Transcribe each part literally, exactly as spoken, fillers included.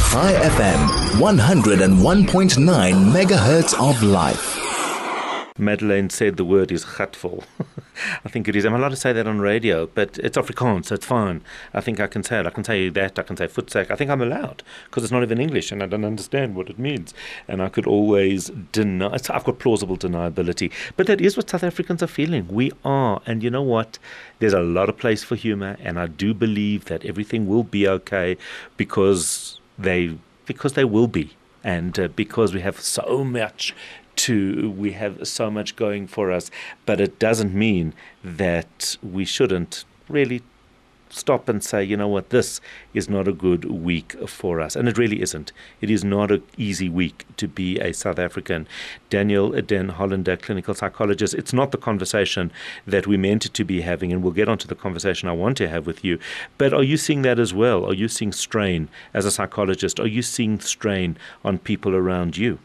High F M, one oh one point nine megahertz of life. Madeleine said the word is gatvol. I think it is. I'm allowed to say that on radio, but it's Afrikaans, so it's fine. I think I can say it. I can say that. I can say voetsak. I think I'm allowed because it's not even English and I don't understand what it means. And I could always deny. So I've got plausible deniability. But that is what South Africans are feeling. We are. And you know what? There's a lot of place for humor. And I do believe that everything will be okay because they, because they will be. And uh, because we have so much to, we have so much going for us, but it doesn't mean that we shouldn't really stop and say, you know what, this is not a good week for us. And it really isn't. It is not an easy week to be a South African. Daniel Den Hollander, clinical psychologist, it's not the conversation that we meant to be having, and we'll get onto the conversation I want to have with you. But are you seeing that as well? Are you seeing strain as a psychologist? Are you seeing strain on people around you?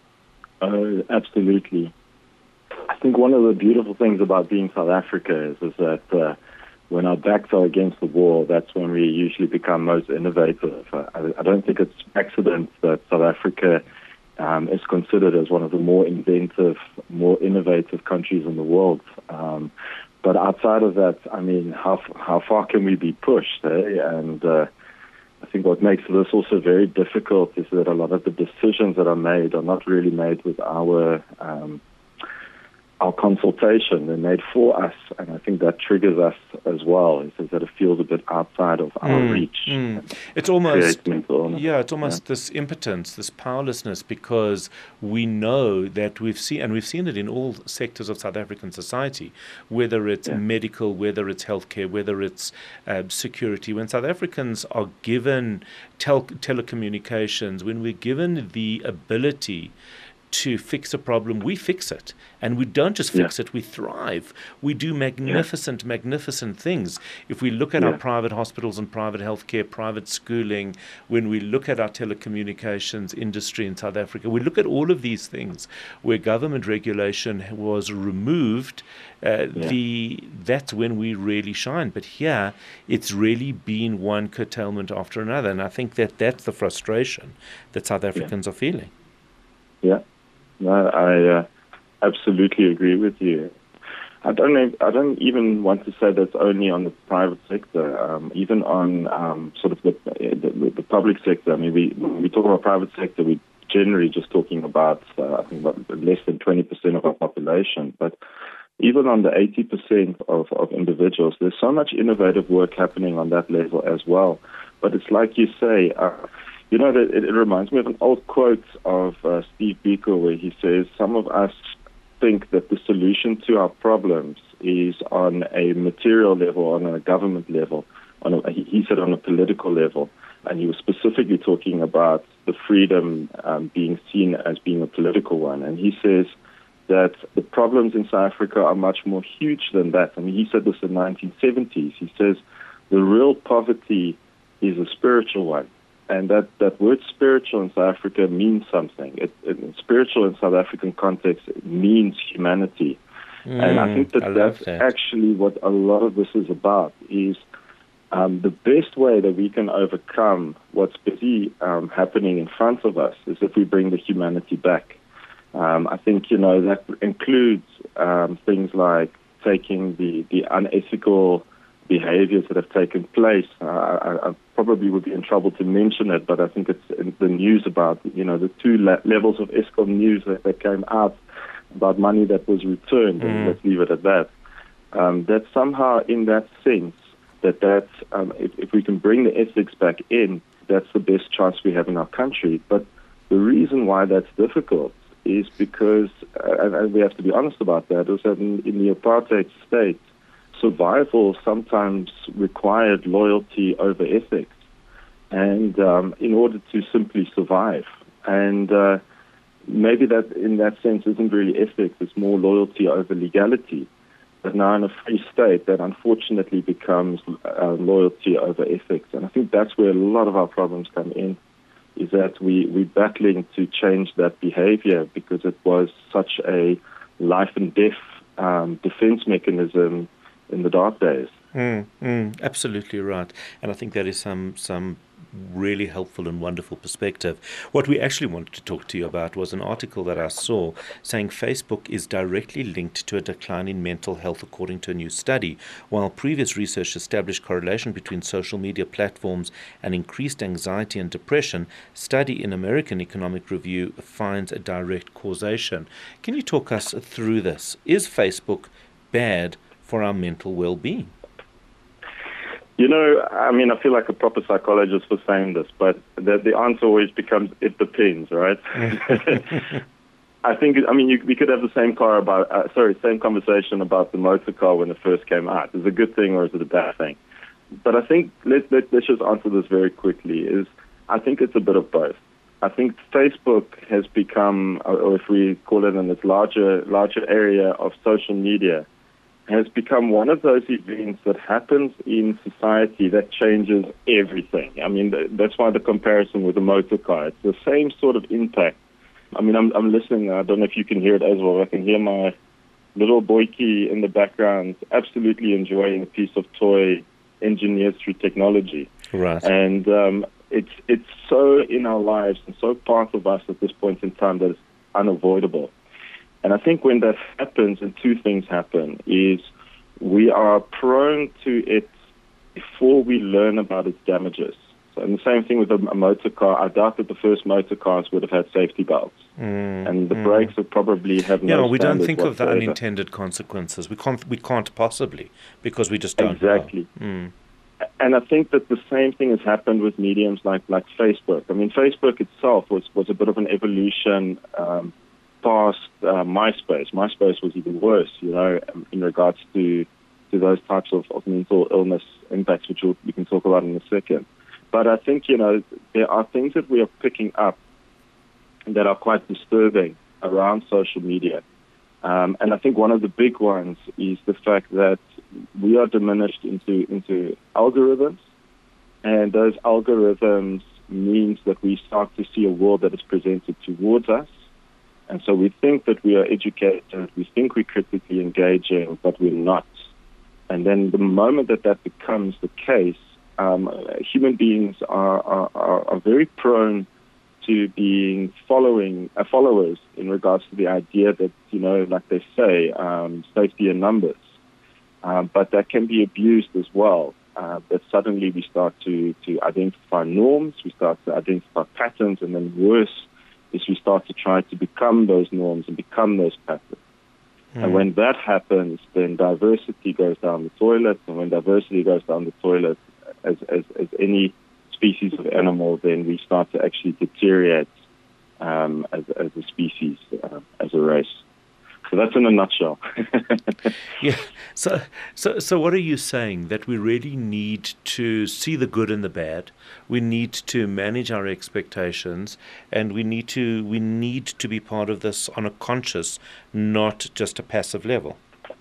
Uh, absolutely. I think one of the beautiful things about being South Africa is, is that uh, when our backs are against the wall, that's when we usually become most innovative. I, I don't think it's accident that South Africa um, is considered as one of the more inventive, more innovative countries in the world. Um, but outside of that, I mean, how how far can we be pushed? Eh? And uh, I think what makes this also very difficult is that a lot of the decisions that are made are not really made with our um, our consultation. They're made for us, and I think that triggers us as well. Is that it feels a bit outside of our mm, reach. Mm. It's almost yeah, it's almost yeah. this impotence, this powerlessness, because we know that we've seen, and we've seen it in all sectors of South African society, whether it's yeah. medical, whether it's healthcare, whether it's uh, security. When South Africans are given tel- telecommunications, when we're given the ability to fix a problem, we fix it. And we don't just fix yeah. it, we thrive. We do magnificent, yeah. magnificent things. If we look at yeah. our private hospitals and private healthcare, private schooling, when we look at our telecommunications industry in South Africa, we look at all of these things where government regulation was removed, uh, yeah. the that's when we really shine. But here, it's really been one curtailment after another. And I think that that's the frustration that South Africans yeah. are feeling. Yeah. No, I uh, absolutely agree with you. I don't know, I don't even want to say that's only on the private sector. Um, even on um, sort of the, the the public sector. I mean, we when we talk about private sector, we're generally just talking about uh, I think about less than twenty percent of our population. But even on the eighty percent of, of individuals, there's so much innovative work happening on that level as well. But it's like you say. Uh, You know, it, it reminds me of an old quote of uh, Steve Biko where he says, some of us think that the solution to our problems is on a material level, on a government level, on a, he said on a political level. And he was specifically talking about the freedom um, being seen as being a political one. And he says that the problems in South Africa are much more huge than that. I mean, he said this in the nineteen seventies. He says the real poverty is a spiritual one. And that, that word spiritual in South Africa means something. It, it, spiritual in South African context means humanity. Mm, and I think that I that's that. actually what a lot of this is about, is um, the best way that we can overcome what's busy um, happening in front of us is if we bring the humanity back. Um, I think, you know, that includes um, things like taking the, the unethical behaviors that have taken place. Uh, I, I probably would be in trouble to mention it, but I think it's in the news about, you know, the two le- levels of Eskom news that, that came out about money that was returned, mm. and let's leave it at that. Um, that somehow in that sense, that that um, if, if we can bring the ethics back in, that's the best chance we have in our country. But the reason why that's difficult is because, uh, and, and we have to be honest about that, is that in, in the apartheid state, survival sometimes required loyalty over ethics, and um, in order to simply survive. And uh, maybe that, in that sense, isn't really ethics; it's more loyalty over legality. But now, in a free state, that unfortunately becomes uh, loyalty over ethics. And I think that's where a lot of our problems come in. Is that we we're battling to change that behavior because it was such a life and death um, defense mechanism in the dark days. Mm, mm, absolutely right. And I think that is some some really helpful and wonderful perspective. What we actually wanted to talk to you about was an article that I saw saying Facebook is directly linked to a decline in mental health according to a new study. While previous research established correlation between social media platforms and increased anxiety and depression, study in American Economic Review finds a direct causation. Can you talk us through this? Is Facebook bad for our mental well-being? You know, I mean, I feel like a proper psychologist for saying this, but the, the answer always becomes, it depends, right? I think, I mean, you, we could have the same car about, uh, sorry, same conversation about the motor car when it first came out. Is it a good thing or is it a bad thing? But I think, let, let, let's just answer this very quickly, is I think it's a bit of both. I think Facebook has become, or if we call it in its larger, larger area of social media, has become one of those events that happens in society that changes everything. I mean, that's why the comparison with the motor car. It's the same sort of impact. I mean, I'm, I'm listening. I don't know if you can hear it as well. I can hear my little boyki in the background absolutely enjoying a piece of toy engineered through technology. Right. And um, it's, it's so in our lives and so part of us at this point in time that it's unavoidable. And I think when that happens, and two things happen, is we are prone to it before we learn about its damages. So, and the same thing with a, a motor car. I doubt that the first motor cars would have had safety belts. Mm, and the mm. brakes would probably have no Yeah, we don't think whatsoever. of the unintended consequences. We can't, we can't possibly, because we just don't Exactly. know. Mm. And I think that the same thing has happened with mediums like, like Facebook. I mean, Facebook itself was, was a bit of an evolution um, past uh, MySpace. MySpace was even worse, you know, in regards to to those types of, of mental illness impacts, which we'll, we can talk about in a second. But I think, you know, there are things that we are picking up that are quite disturbing around social media. Um, and I think one of the big ones is the fact that we are diminished into into algorithms, and those algorithms means that we start to see a world that is presented towards us. And so we think that we are educated, we think we're critically engaging, but we're not. And then the moment that that becomes the case, um, human beings are, are, are, are very prone to being following uh, followers in regards to the idea that, you know, like they say, um, safety in numbers. Um, but that can be abused as well. Uh, that suddenly we start to, to identify norms, we start to identify patterns, and then worse, is we start to try to become those norms and become those patterns. Mm. And when that happens, then diversity goes down the toilet, and when diversity goes down the toilet, as, as, as any species of animal, then we start to actually deteriorate um, as, as a species, uh, as a race. So that's in a nutshell. Yeah. So, so, so, what are you saying? That we really need to see the good and the bad. We need to manage our expectations, and we need to we need to be part of this on a conscious, not just a passive level.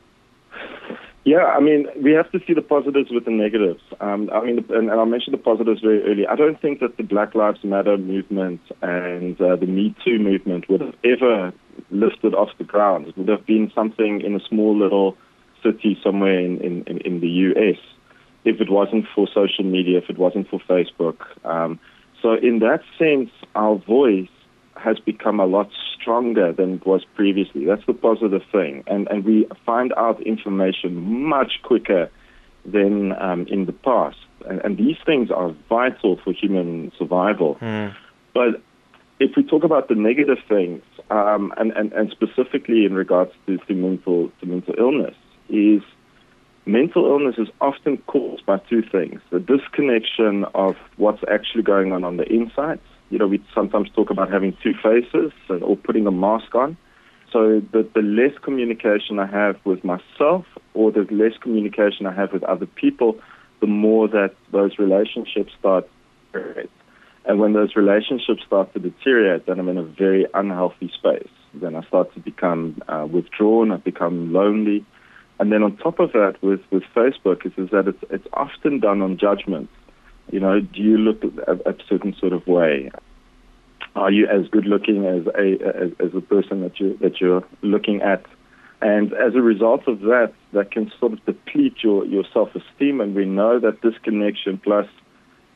Yeah, I mean, we have to see the positives with the negatives. Um, I mean, and, and I mentioned the positives very early. I don't think that the Black Lives Matter movement and uh, the Me Too movement would have ever lifted off the ground. It would have been something in a small little city somewhere in, in, in the U S if it wasn't for social media, if it wasn't for Facebook. Um, so in that sense, our voice has become a lot stronger than it was previously. That's the positive thing. And and we find out information much quicker than um, in the past. And, and these things are vital for human survival. Mm. But if we talk about the negative things, um, and, and, and specifically in regards to, to mental to mental illness, is mental illness is often caused by two things: the disconnection of what's actually going on on the inside. You know, we sometimes talk about having two faces and, or putting a mask on. So the, the less communication I have with myself, or the less communication I have with other people, the more that those relationships start to deteriorate. And when those relationships start to deteriorate, then I'm in a very unhealthy space. Then I start to become uh, withdrawn, I become lonely. And then on top of that, with, with Facebook, is, is that it's, it's often done on judgment. You know, do you look a, a certain sort of way? Are you as good looking as a as, as the person that you that you're looking at? And as a result of that, that can sort of deplete your, your self esteem. And we know that disconnection plus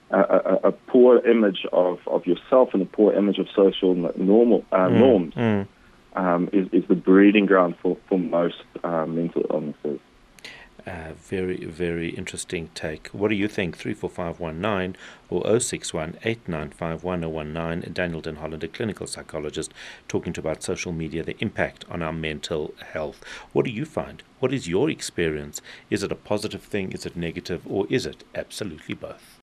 a, a, a poor image of, of yourself and a poor image of social normal uh, Mm, norms mm. um, is, is the breeding ground for, for most uh, mental illnesses. Uh, very, very interesting take. What do you think? three four five one nine or oh six one, eight nine five, one oh one nine. Daniel Den Holland, a clinical psychologist, talking to about social media, the impact on our mental health. What do you find? What is your experience? Is it a positive thing? Is it negative? Or is it absolutely both?